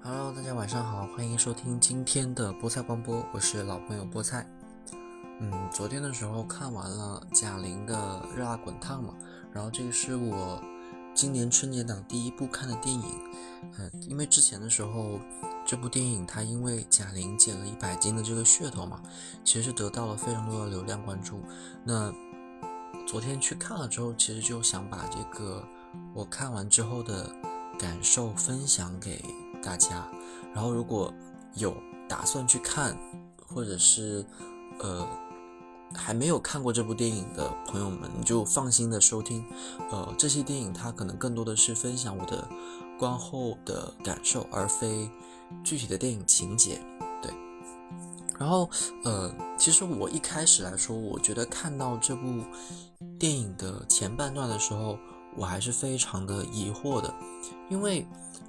Hello，大家晚上好，欢迎收听今天的菠菜光波，我是老朋友菠菜。昨天的时候看完了贾玲的《热辣滚烫》嘛，然后这个是我今年春节档第一部看的电影。因为之前的时候这部电影它因为贾玲减了100斤的这个噱头嘛，其实是得到了非常多的流量关注。那昨天去看了之后，其实就想把这个我看完之后的感受分享给大家，然后如果有打算去看，或者是还没有看过这部电影的朋友们，你就放心的收听。这些电影它可能更多的是分享我的观后的感受，而非具体的电影情节。对，然后其实我一开始来说，我觉得看到这部电影的前半段的时候，我还是非常的疑惑的，因为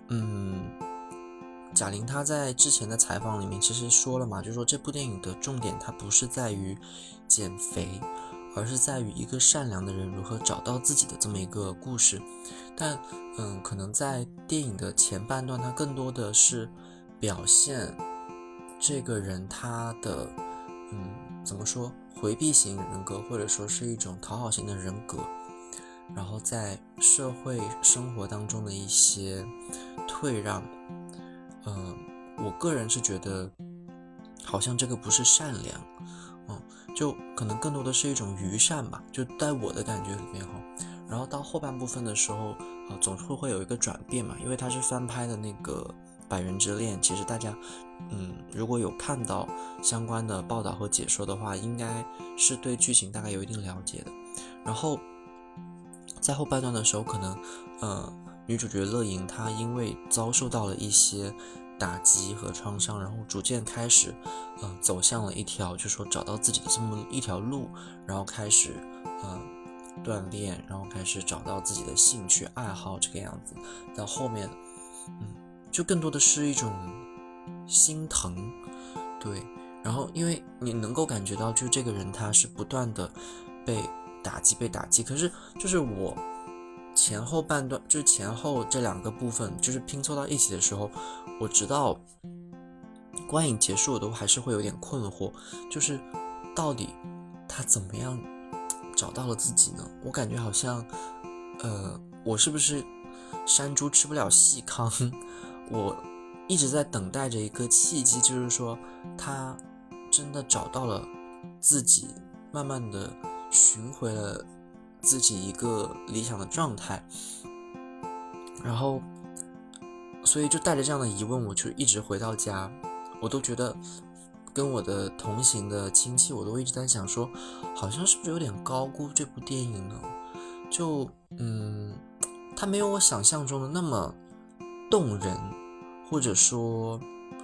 贾玲她在之前的采访里面其实说了嘛，就是说这部电影的重点它不是在于减肥，而是在于一个善良的人如何找到自己的这么一个故事。但可能在电影的前半段，它更多的是表现这个人他的怎么说，回避型人格，或者说是一种讨好型的人格，然后在社会生活当中的一些退让。我个人是觉得好像这个不是善良，就可能更多的是一种愚善吧，就在我的感觉里面然后到后半部分的时候，总会有一个转变嘛，因为它是翻拍的那个《百元之恋》，其实大家如果有看到相关的报道和解说的话，应该是对剧情大概有一定了解的。然后在后半段的时候，可能女主角乐莹她因为遭受到了一些打击和创伤，然后逐渐开始走向了一条就是说找到自己的这么一条路，然后开始锻炼，然后开始找到自己的兴趣爱好这个样子。到后面就更多的是一种心疼。对，然后因为你能够感觉到就这个人他是不断的被打击，可是就是我前后半段，就是前后这两个部分就是拼凑到一起的时候，我直到观影结束我都还是会有点困惑，就是到底他怎么样找到了自己呢？我感觉好像我是不是山猪吃不了细糠我一直在等待着一个契机，就是说他真的找到了自己，慢慢的寻回了自己一个理想的状态。然后所以就带着这样的疑问，我就一直回到家，我都觉得跟我的同行的亲戚，我都一直在想说，好像是不是有点高估这部电影呢？就它没有我想象中的那么动人，或者说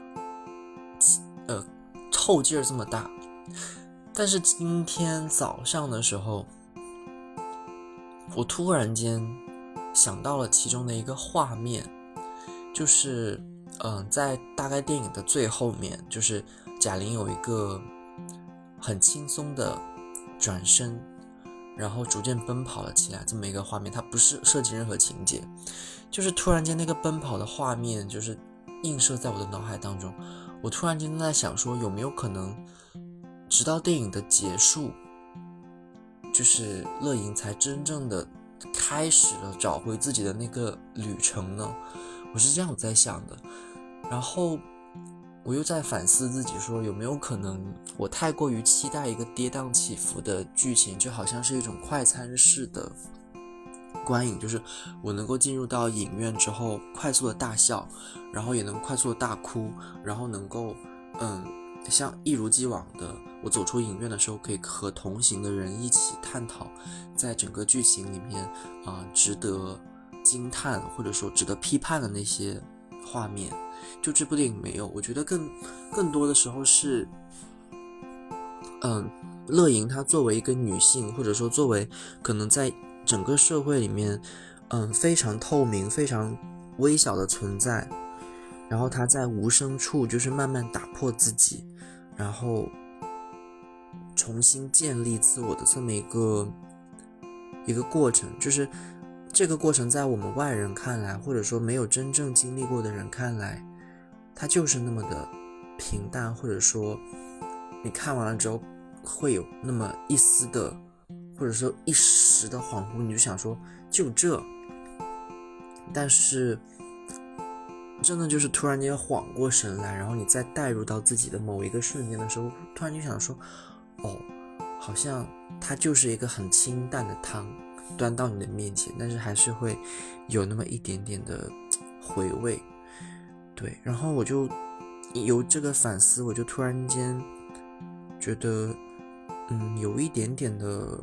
后劲儿这么大。但是今天早上的时候，我突然间想到了其中的一个画面，就是在大概电影的最后面，就是贾玲有一个很轻松的转身，然后逐渐奔跑了起来这么一个画面。它不是设计任何情节，就是突然间那个奔跑的画面就是映射在我的脑海当中。我突然间在想说，有没有可能直到电影的结束，就是乐莹才真正的开始了找回自己的那个旅程呢？我是这样在想的。然后我又在反思自己，说有没有可能我太过于期待一个跌宕起伏的剧情，就好像是一种快餐式的观影，就是我能够进入到影院之后快速的大笑，然后也能快速的大哭，然后能够像一如既往的我走出影院的时候可以和同行的人一起探讨在整个剧情里面值得惊叹或者说值得批判的那些画面。就这部电影没有，我觉得更多的时候是乐莹她作为一个女性，或者说作为可能在整个社会里面非常透明非常微小的存在，然后她在无声处就是慢慢打破自己，然后重新建立自我的这么一个过程。就是这个过程在我们外人看来，或者说没有真正经历过的人看来， 它就是那么的平淡，或者说你看完了之后会有那么一丝的，或者说一时的恍惚，你就想说就这，但是真的就是突然间缓过神来，然后你再带入到自己的某一个瞬间的时候，突然就想说好像它就是一个很清淡的汤端到你的面前，但是还是会有那么一点点的回味。对，然后我就有这个反思，我就突然间觉得有一点点的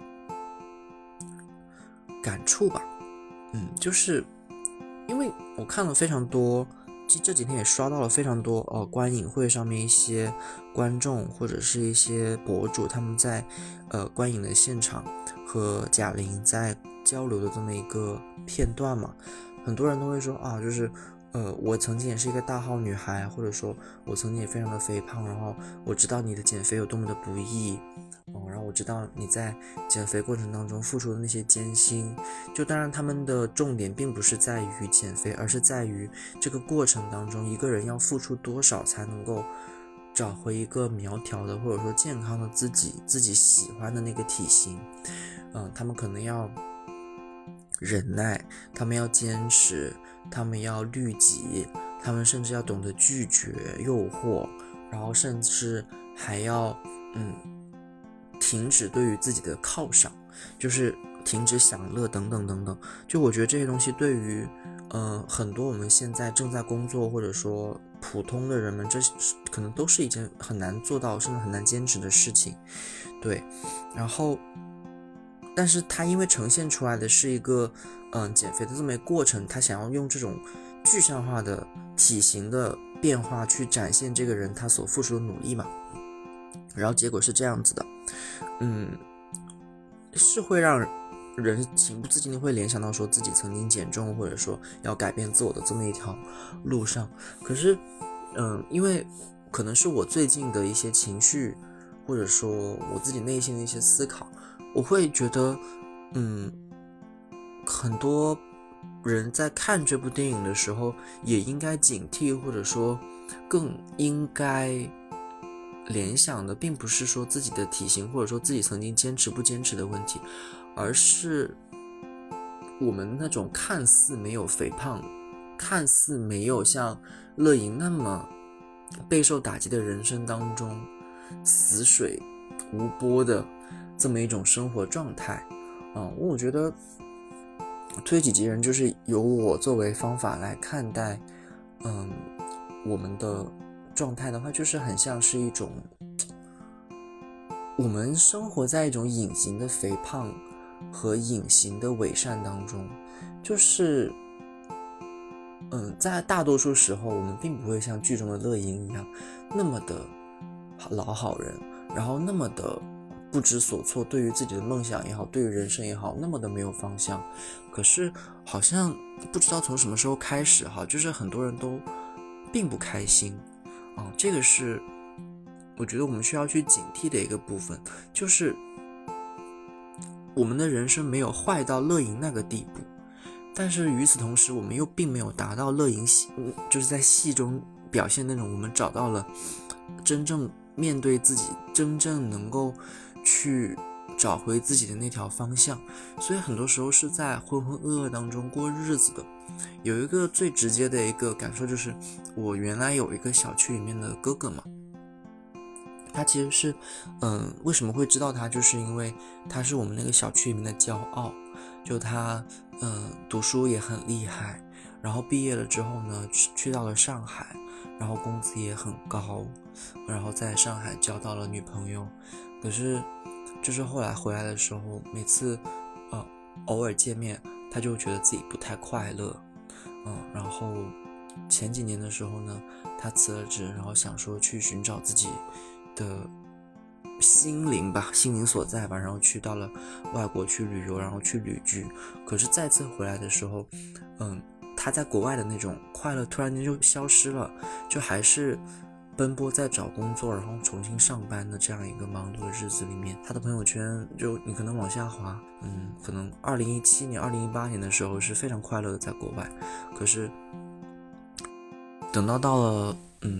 感触吧。就是因为我看了非常多，这几天也刷到了非常多观影会上面一些观众或者是一些博主，他们在观影的现场和贾玲在交流的这么一个片段嘛，很多人都会说就是我曾经也是一个大号女孩，或者说我曾经也非常的肥胖，然后我知道你的减肥有多么的不易，然后我知道你在减肥过程当中付出的那些艰辛，就当然他们的重点并不是在于减肥，而是在于这个过程当中一个人要付出多少才能够找回一个苗条的或者说健康的自己喜欢的那个体型。他们可能要忍耐，他们要坚持，他们要律己，他们甚至要懂得拒绝诱惑，然后甚至还要停止对于自己的犒赏，就是停止享乐等等等等。就我觉得这些东西对于很多我们现在正在工作或者说普通的人们，这可能都是一件很难做到甚至很难坚持的事情。对，然后但是他因为呈现出来的是一个减肥的这么一个过程，他想要用这种具象化的体型的变化去展现这个人他所付出的努力嘛，然后结果是这样子的，是会让人情不自禁的会联想到说自己曾经减重或者说要改变自我的这么一条路上。可是因为可能是我最近的一些情绪或者说我自己内心的一些思考，我会觉得很多人在看这部电影的时候也应该警惕，或者说更应该联想的并不是说自己的体型或者说自己曾经坚持不坚持的问题，而是我们那种看似没有肥胖，看似没有像乐莹那么备受打击的人生当中死水无波的这么一种生活状态。我觉得推己及人就是由我作为方法来看待我们的状态的话，就是很像是一种我们生活在一种隐形的肥胖和隐形的伪善当中，就是在大多数时候我们并不会像剧中的乐莹一样那么的老好人，然后那么的不知所措，对于自己的梦想也好，对于人生也好，那么的没有方向。可是好像不知道从什么时候开始就是很多人都并不开心这个是我觉得我们需要去警惕的一个部分，就是我们的人生没有坏到乐莹那个地步，但是与此同时我们又并没有达到乐莹就是在戏中表现那种我们找到了真正面对自己，真正能够去找回自己的那条方向，所以很多时候是在浑浑噩噩当中过日子的。有一个最直接的一个感受就是我原来有一个小区里面的哥哥嘛，他其实是为什么会知道他，就是因为他是我们那个小区里面的骄傲，就他读书也很厉害，然后毕业了之后呢去到了上海，然后工资也很高，然后在上海交到了女朋友。可是就是后来回来的时候，每次偶尔见面他就觉得自己不太快乐，然后前几年的时候呢他辞了职，然后想说去寻找自己的心灵所在吧，然后去到了外国去旅游，然后去旅居。可是再次回来的时候他在国外的那种快乐突然间就消失了，就还是奔波在找工作，然后重新上班的这样一个忙碌的日子里面，他的朋友圈就你可能往下滑，可能2017年2018年的时候是非常快乐的在国外，可是等到了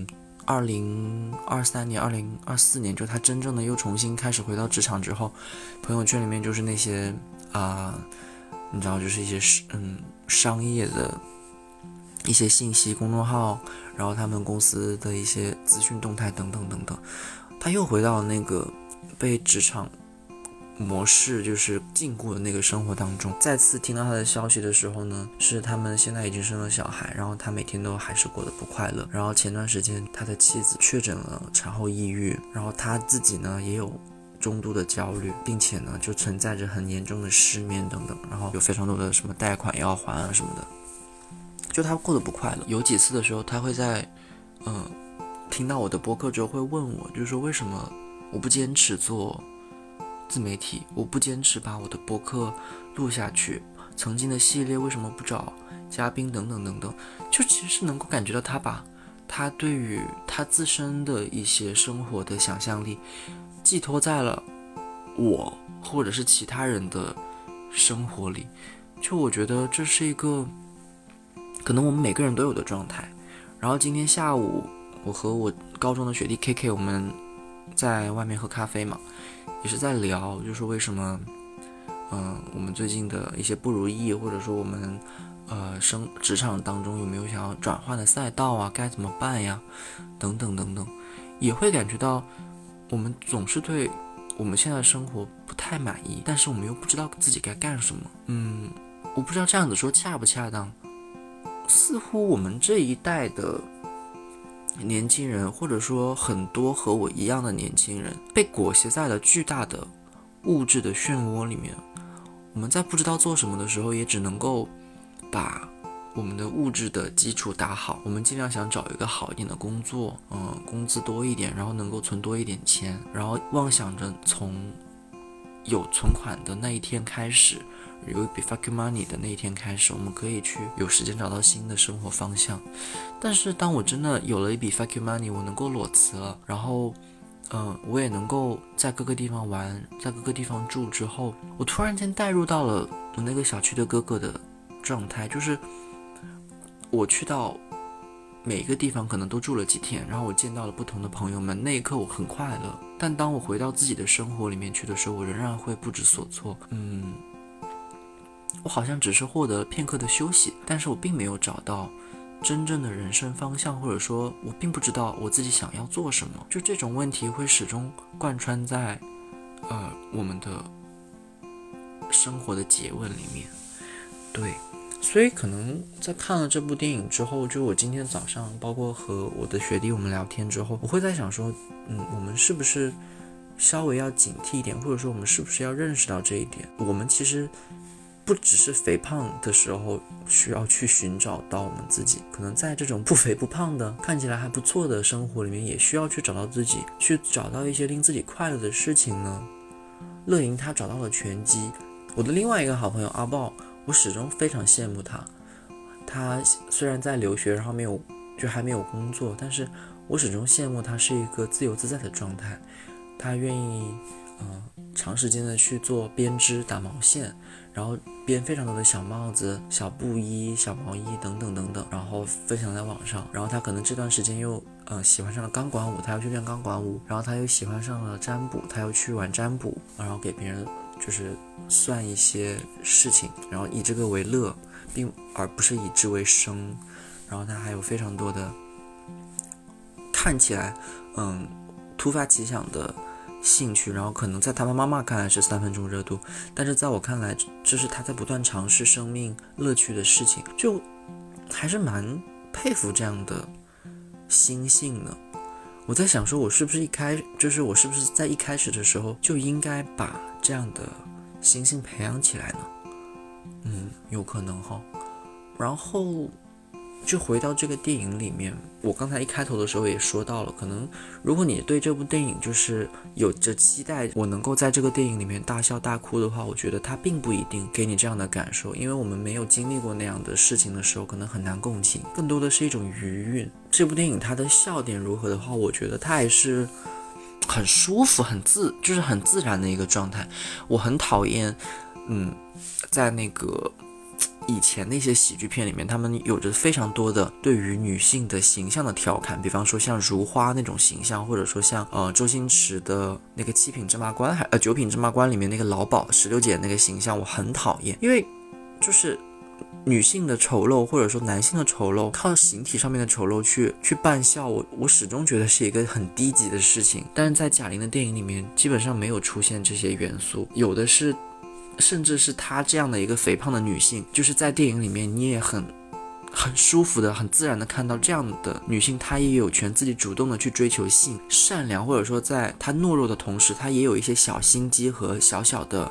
2023年、2024年，就他真正的又重新开始回到职场之后，朋友圈里面就是那些你知道，就是一些商业的一些信息公众号，然后他们公司的一些资讯动态等等等等，他又回到那个被职场模式就是禁锢的那个生活当中。再次听到他的消息的时候呢，是他们现在已经生了小孩，然后他每天都还是过得不快乐。然后前段时间他的妻子确诊了产后抑郁，然后他自己呢也有中度的焦虑，并且呢就存在着很严重的失眠等等，然后有非常多的什么贷款要还啊什么的，就他过得不快乐。有几次的时候他会在听到我的播客之后会问我，就是说为什么我不坚持做自媒体，我不坚持把我的播客录下去，曾经的系列为什么不找嘉宾等等等等。就其实是能够感觉到他把他对于他自身的一些生活的想象力寄托在了我或者是其他人的生活里。就我觉得这是一个可能我们每个人都有的状态。然后今天下午我和我高中的学弟 KK 我们在外面喝咖啡嘛，也是在聊就是为什么我们最近的一些不如意，或者说我们职场当中有没有想要转换的赛道啊，该怎么办呀等等等等。也会感觉到我们总是对我们现在的生活不太满意，但是我们又不知道自己该干什么。我不知道这样子说恰不恰当，似乎我们这一代的年轻人，或者说很多和我一样的年轻人，被裹挟在了巨大的物质的漩涡里面。我们在不知道做什么的时候，也只能够把我们的物质的基础打好。我们尽量想找一个好一点的工作，工资多一点，然后能够存多一点钱，然后妄想着从有存款的那一天开始，有一笔 fuck money 的那一天开始，我们可以去有时间找到新的生活方向。但是当我真的有了一笔 fuck money， 我能够裸辞了，然后我也能够在各个地方玩，在各个地方住之后，我突然间带入到了我那个小区的哥哥的状态，就是我去到每个地方可能都住了几天，然后我见到了不同的朋友们，那一刻我很快乐。但当我回到自己的生活里面去的时候，我仍然会不知所措。我好像只是获得了片刻的休息，但是我并没有找到真正的人生方向，或者说我并不知道我自己想要做什么。就这种问题会始终贯穿在我们的生活的诘问里面。对，所以可能在看了这部电影之后，就我今天早上包括和我的学弟我们聊天之后，我会在想说我们是不是稍微要警惕一点，或者说我们是不是要认识到这一点，我们其实不只是肥胖的时候需要去寻找到我们自己，可能在这种不肥不胖的看起来还不错的生活里面，也需要去找到自己，去找到一些令自己快乐的事情呢。乐莹她找到了拳击，我的另外一个好朋友阿豹，我始终非常羡慕他。他虽然在留学，然后还没有工作，但是我始终羡慕他是一个自由自在的状态。他愿意长时间的去做编织、打毛线，然后编非常多的小帽子、小布衣、小毛衣等等等等，然后分享在网上。然后他可能这段时间又喜欢上了钢管舞，他要去练钢管舞，然后他又喜欢上了占卜，他要去玩占卜，然后给别人就是算一些事情，然后以这个为乐，而不是以之为生。然后他还有非常多的看起来突发奇想的兴趣，然后可能在他妈妈看来是3分钟热度，但是在我看来这是他在不断尝试生命乐趣的事情，就还是蛮佩服这样的心性的。我在想说我是不是在一开始的时候就应该把这样的心性培养起来呢？有可能哈。然后就回到这个电影里面，我刚才一开头的时候也说到了，可能如果你对这部电影就是有着期待，我能够在这个电影里面大笑大哭的话，我觉得它并不一定给你这样的感受，因为我们没有经历过那样的事情的时候，可能很难共情，更多的是一种余韵。这部电影它的笑点如何的话，我觉得它还是很舒服、就是很自然的一个状态。我很讨厌在那个以前那些喜剧片里面，他们有着非常多的对于女性的形象的调侃，比方说像如花那种形象，或者说像周星驰的那个七品芝麻官九品芝麻官里面那个老鸨石榴姐那个形象，我很讨厌，因为就是女性的丑陋或者说男性的丑陋，靠形体上面的丑陋去扮笑，我始终觉得是一个很低级的事情。但是在贾玲的电影里面基本上没有出现这些元素，有的是甚至是她这样的一个肥胖的女性，就是在电影里面你也很舒服的很自然的看到这样的女性，她也有权自己主动的去追求性善良，或者说在她懦弱的同时，她也有一些小心机和小小的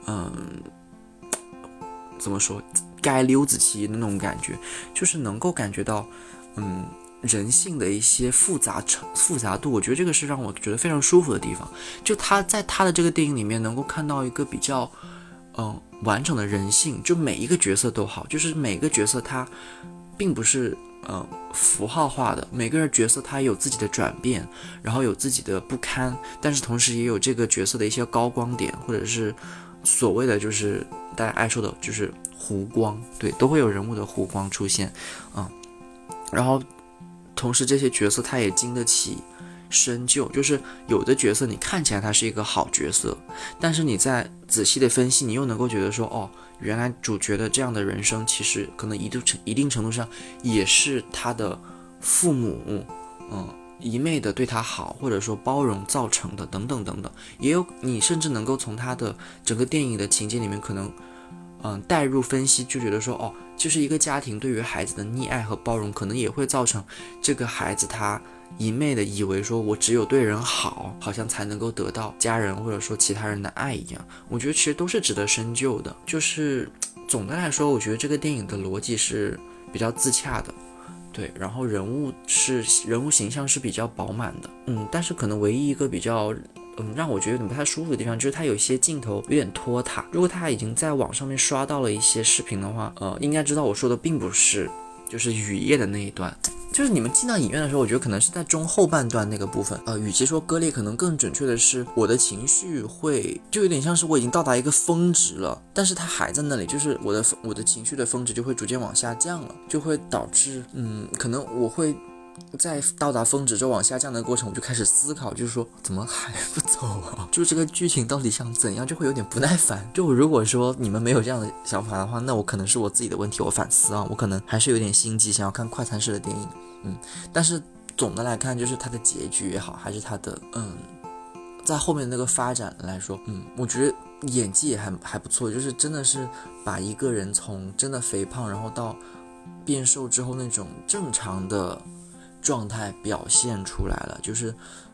怎么说该溜子气的那种感觉，就是能够感觉到人性的一些复杂度，我觉得这个是让我觉得非常舒服的地方。就他在他的这个电影里面能够看到一个比较完整的人性，就每一个角色都好，就是每个角色他并不是符号化的，每个人角色他有自己的转变，然后有自己的不堪，但是同时也有这个角色的一些高光点，或者是所谓的就是大家爱说的就是弧光，对，都会有人物的弧光出现然后同时这些角色他也经得起深究，就是有的角色你看起来他是一个好角色，但是你在仔细的分析，你又能够觉得说原来主角的这样的人生其实可能一定程度上也是他的父母一昧的对他好，或者说包容造成的等等等等，也有你甚至能够从他的整个电影的情节里面可能带入分析，就觉得说就是一个家庭对于孩子的溺爱和包容，可能也会造成这个孩子他一昧的以为说我只有对人好，好像才能够得到家人或者说其他人的爱一样。我觉得其实都是值得深究的。就是总的来说，我觉得这个电影的逻辑是比较自洽的，对，然后人物形象是比较饱满的，但是可能唯一一个比较让我觉得有点不太舒服的地方，就是它有一些镜头有点拖沓。如果他已经在网上面刷到了一些视频的话，应该知道我说的并不是就是雨夜的那一段，就是你们进到影院的时候，我觉得可能是在中后半段那个部分，与其说割裂，可能更准确的是我的情绪会就有点像是我已经到达一个峰值了，但是它还在那里，就是我的情绪的峰值就会逐渐往下降了，就会导致可能我会在到达峰值之后往下降的过程，我就开始思考，就是说怎么还不走啊？就这个剧情到底想怎样，就会有点不耐烦。就如果说你们没有这样的想法的话，那我可能是我自己的问题，我反思我可能还是有点心急，想要看快餐式的电影。但是总的来看，就是它的结局也好，还是它的在后面那个发展来说，我觉得演技也还不错，就是真的是把一个人从真的肥胖，然后到变瘦之后那种正常的状态表现出来了。就是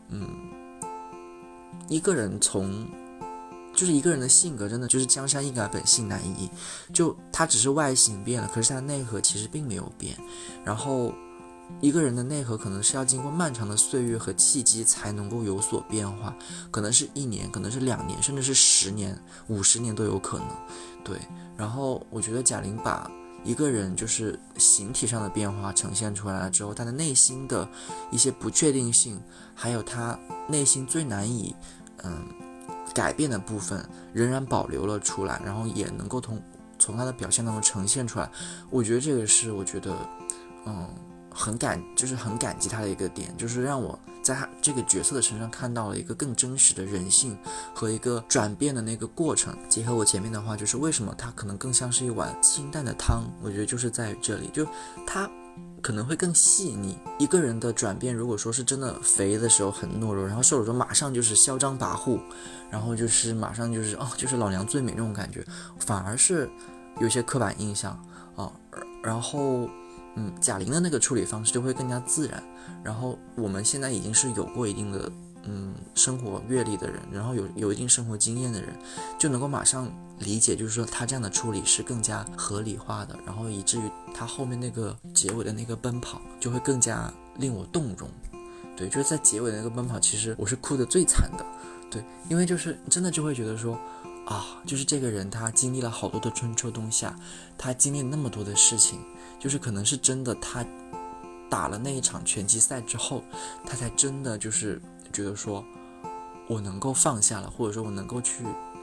一个人的性格真的就是江山易改，本性难移，就他只是外形变了，可是他内核其实并没有变。然后一个人的内核可能是要经过漫长的岁月和契机才能够有所变化，可能是1年，可能是2年，甚至是10年、50年都有可能。对，然后我觉得贾玲把一个人就是形体上的变化呈现出来了之后，他的内心的一些不确定性，还有他内心最难以改变的部分仍然保留了出来，然后也能够从他的表现当中呈现出来。我觉得这个是我觉得很感激他的一个点，就是让我在他这个角色的身上看到了一个更真实的人性和一个转变的那个过程。结合我前面的话，就是为什么他可能更像是一碗清淡的汤，我觉得就是在于这里，就他可能会更细腻。一个人的转变，如果说是真的肥的时候很懦弱，然后瘦的时候马上就是嚣张跋扈，然后就是马上就是就是老娘最美那种感觉，反而是有些刻板印象然后贾玲的那个处理方式就会更加自然。然后我们现在已经是有过一定的生活阅历的人，然后有一定生活经验的人，就能够马上理解，就是说他这样的处理是更加合理化的，然后以至于他后面那个结尾的那个奔跑就会更加令我动容。对，就是在结尾的那个奔跑，其实我是哭得最惨的。对，因为就是真的就会觉得说就是这个人他经历了好多的春秋冬夏，他经历了那么多的事情，就是可能是真的他打了那一场拳击赛之后，他才真的就是觉得说我能够放下了，或者说我能够去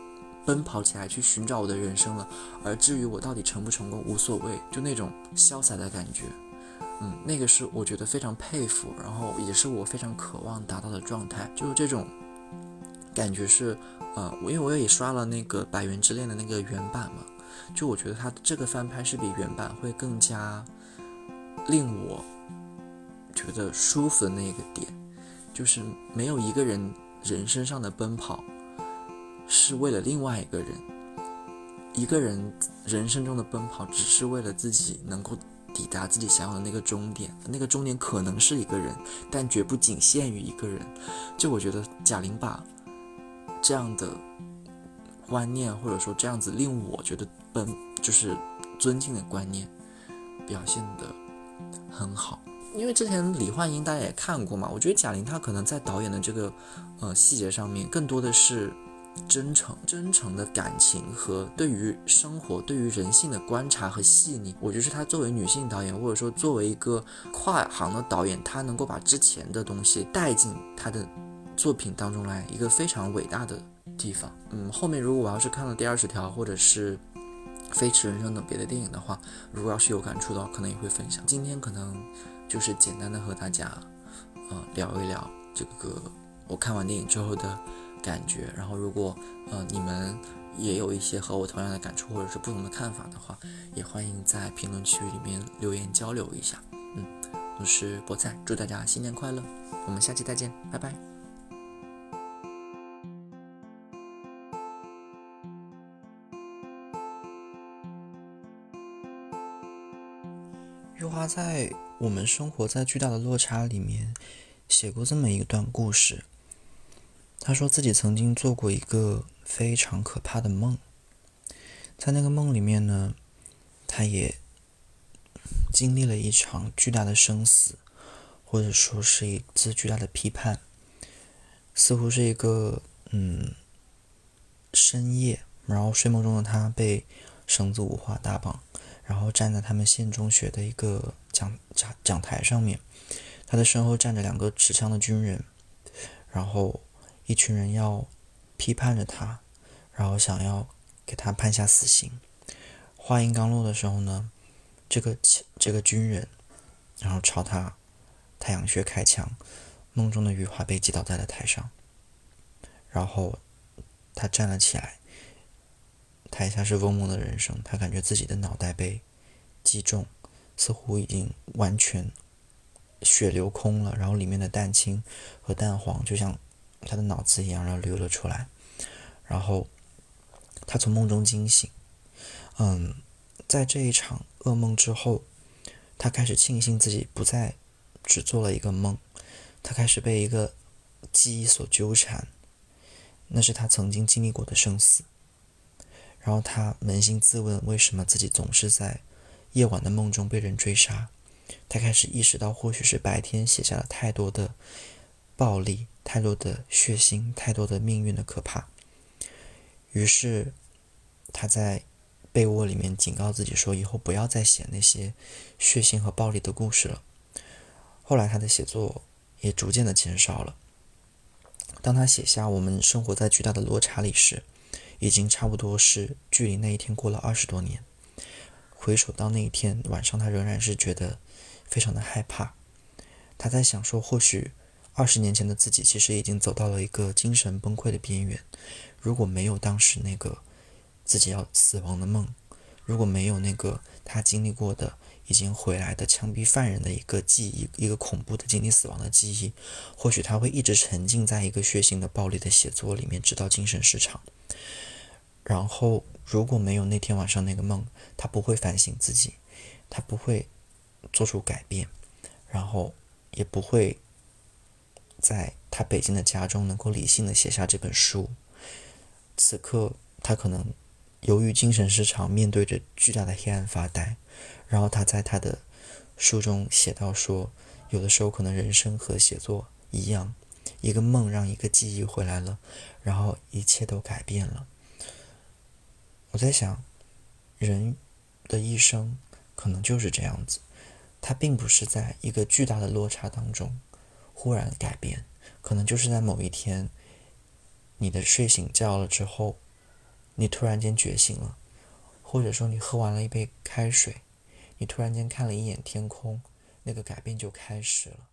奔跑起来去寻找我的人生了，而至于我到底成不成功无所谓，就那种潇洒的感觉。那个是我觉得非常佩服，然后也是我非常渴望达到的状态，就是这种感觉是，因为我也刷了那个《百元之恋》的那个原版嘛，就我觉得它这个翻拍是比原版会更加令我觉得舒服的那个点，就是没有一个人人生上的奔跑是为了另外一个人，一个人人生中的奔跑只是为了自己能够抵达自己想要的那个终点，那个终点可能是一个人，但绝不仅限于一个人。就我觉得贾玲把这样的观念，或者说这样子令我觉得就是尊敬的观念表现得很好。因为之前李焕英大家也看过嘛，我觉得贾玲她可能在导演的这个细节上面更多的是真诚的感情和对于生活对于人性的观察和细腻。我觉得是她作为女性导演，或者说作为一个跨行的导演，她能够把之前的东西带进她的作品当中来，一个非常伟大的地方。后面如果我要是看了第20条或者是飞驰人生等别的电影的话，如果要是有感触的话，可能也会分享。今天可能就是简单的和大家聊一聊这个我看完电影之后的感觉，然后如果你们也有一些和我同样的感触或者是不同的看法的话，也欢迎在评论区里面留言交流一下。我是菠菜，祝大家新年快乐，我们下期再见，拜拜。余华在《我们生活在巨大的落差》里面写过这么一段故事，他说自己曾经做过一个非常可怕的梦，在那个梦里面呢，他也经历了一场巨大的生死，或者说是一次巨大的批判，似乎是一个深夜，然后睡梦中的他被绳子五花大绑，然后站在他们县中学的一个讲台上面，他的身后站着2个持枪的军人，然后一群人要批判着他，然后想要给他判下死刑。话音刚落的时候呢，这个军人然后朝他太阳穴开枪，梦中的余华被击倒在了台上，然后他站了起来，台下是嗡嗡的人声，他感觉自己的脑袋被击中，似乎已经完全血流空了，然后里面的蛋清和蛋黄就像他的脑子一样，然后流了出来。然后他从梦中惊醒，在这一场噩梦之后，他开始庆幸自己不再只做了一个梦，他开始被一个记忆所纠缠，那是他曾经经历过的生死。然后他扪心自问，为什么自己总是在夜晚的梦中被人追杀？他开始意识到，或许是白天写下了太多的暴力，太多的血腥，太多的命运的可怕。于是他在被窝里面警告自己说，以后不要再写那些血腥和暴力的故事了。后来他的写作也逐渐的减少了。当他写下《我们生活在巨大的落差里》时，已经差不多是距离那一天过了20多年。回首到那一天晚上，他仍然是觉得非常的害怕。他在想说，或许20年前的自己其实已经走到了一个精神崩溃的边缘。如果没有当时那个自己要死亡的梦，如果没有那个他经历过的已经回来的枪毙犯人的一个记忆，一个恐怖的经历死亡的记忆，或许他会一直沉浸在一个血腥的暴力的写作里面，直到精神失常。然后如果没有那天晚上那个梦，他不会反省自己，他不会做出改变，然后也不会在他北京的家中能够理性的写下这本书。此刻他可能由于精神失常，面对着巨大的黑暗发呆。然后他在他的书中写到说，有的时候可能人生和写作一样，一个梦让一个记忆回来了，然后一切都改变了。我在想，人的一生可能就是这样子，他并不是在一个巨大的落差当中忽然改变，可能就是在某一天你的睡醒觉了之后， 你突然间觉醒了，或者说你喝完了一杯开水，你突然间看了一眼天空，那个改变就开始了。